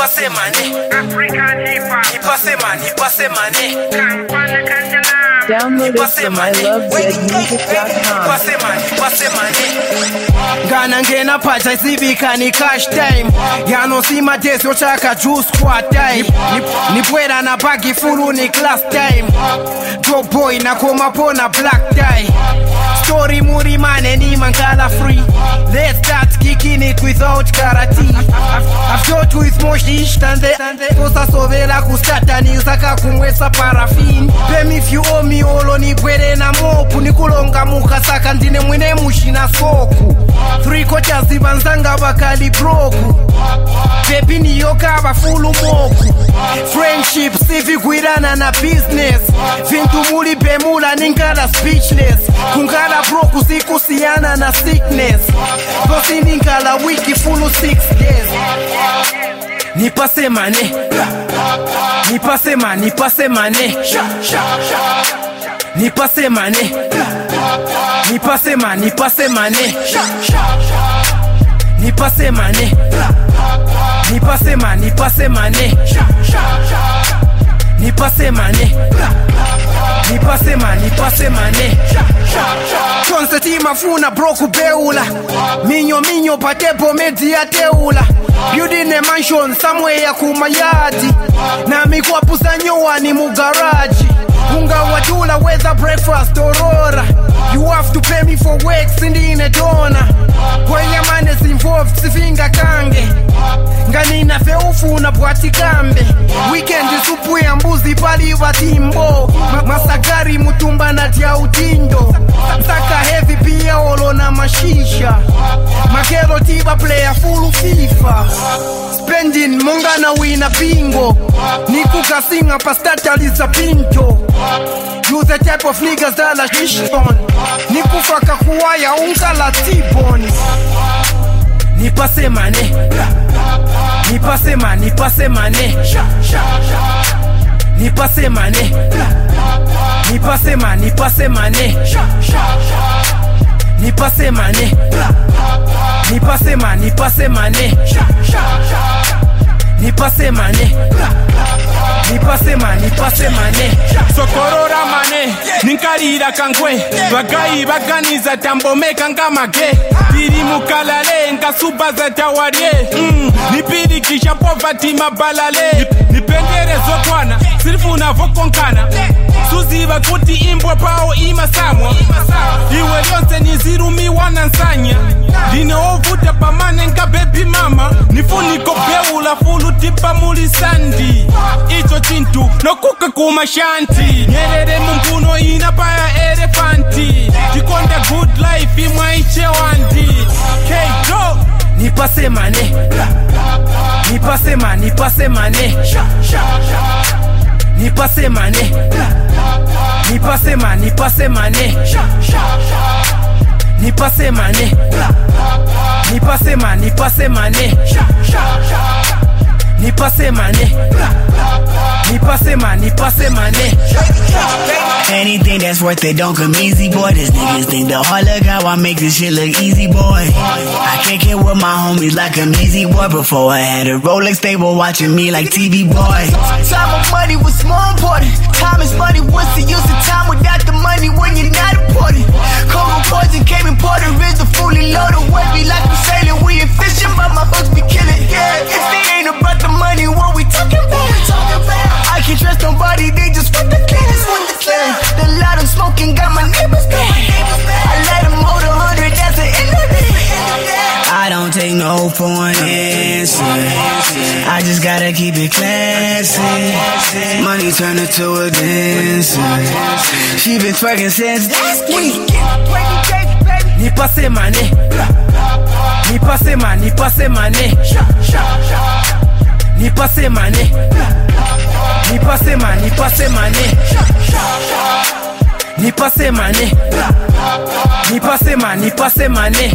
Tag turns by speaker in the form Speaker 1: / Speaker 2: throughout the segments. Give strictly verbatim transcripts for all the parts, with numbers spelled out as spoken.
Speaker 1: Nipase money.
Speaker 2: African hip hop.
Speaker 1: Nipase money. Nipase money.
Speaker 2: Kampala Kanjala.
Speaker 3: Download it from I love dead music dot com.
Speaker 1: Nipase money. Nipase money. Gana ngena pacha isibika ni cash time. Yano sima deso chaka juice kwa time. Nipwera na bagi fulu ni class time. Drop boy na koma pona black tie. Story muri mane ni mankala free. Let's start kicking it without karate. I've taught with more shish than the Tosa sovela kustata ni usaka kumwesa parafin. Pay me if you owe me olo ni kwere na mopu. Nikulonga muka saka ndine mwine mushina soku. Three quarters zibanzanga bakali broku. Baby ni yoka ba fulu moku. Friendship civic wirana na business. Vintu muli bemula ningala speechless. Kungala broku sikusiana na sickness. Kosi ningala wiki fulu six days. Nipase money. Nipase money. Nipase money. Nipase money. Nipase money. Nipase money. Nipase money. Nipase money. Nipase money. Nipase money. Nipase money. Nipase money. Konseti mafuna broku beula. Minyo minyo patepo media teula. Building a mansion somewhere kumayadi. Na mikwa pusa nyowa ni mugaraji. Unga watula weather breakfast aurora. You have to pay me for work sindi in a donor. Kwenye man is involved sifinga kange. Ngani na feufu na bwati kambe. Weekend supu ya mbuzi pali watimbo. Masakari mutumba na tia utindo. Saka heavy pia olo na mashisha. Makero tiba player full FIFA. Spending munga na wina bingo. Niku kasinga pastata lisa pinto. You the type of niggas that are shishton. Niku faka kuwaya unka la T-bone. Nipase money. Nipase money. Nipase money. Nipase money. Nipase money. Nipase money. Nipase money. Nipase money. Nipase money. Nipase money. Nipase money. Nipase money.
Speaker 4: Sokorora mane, ninkarira kankwe. Bagai baganiza tambome kangamage. Tiri mukalale, nkasuba za tawarie. Mm. Nipiri kisha poverty mabalale. Nipendere zokwana, sirifu na vokonkana. Suzi bakuti imbwa pao ima samwa. Iwe yonse nizirumi wanansanya. Dine ovuta pamane nka baby mama. Nifuniko beula fulu tipa muli sandi. Icho chintu no kuka kumashanti. Nyerere mumpuno inapaya elefanti. Tikonda good life imwa iche wandi. K-Go
Speaker 1: Nipase money. Nipase money. Nipase money. Nipase money. Nipase money. Nipase money. Nipase money. Nipase money. Nipase money. Nipase money. Nipase money. Nipase money.
Speaker 5: Anything that's worth it don't come easy, boy. This niggas think the hard look how I make this shit look easy, boy. I can't get with my homies like I'm easy, boy. Before I had a Rolex, they were watching me like T V, boy.
Speaker 6: Time of money was more important. Time is money. What's the use of time without the money when you're not important? Cold poison came imported. Is the fully loaded way. Be like we sailing, we ain't fishing, but my hooks be killing. Yeah, if it ain't about the money, what we talking about? I can't trust nobody, they just want the cleanest, want the clean. The lot of smoking got my neighbors going. I let them hold a hundred, that's the end of it.
Speaker 5: I don't take no for an answer. I just gotta keep it classy. Money turned her to a dancer. She been twerking since last week.
Speaker 1: Nipase money. Nipase money. Nipase money. Nipase money. Nipase money. Nipase money. Nipase money. Nipase money. Nipase money.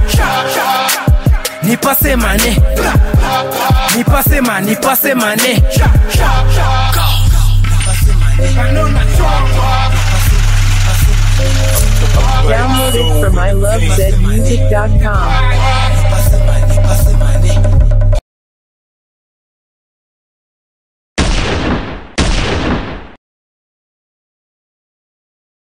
Speaker 1: Nipase money. Nipase money. Nipase money.
Speaker 3: Download it from I love dead music dot com.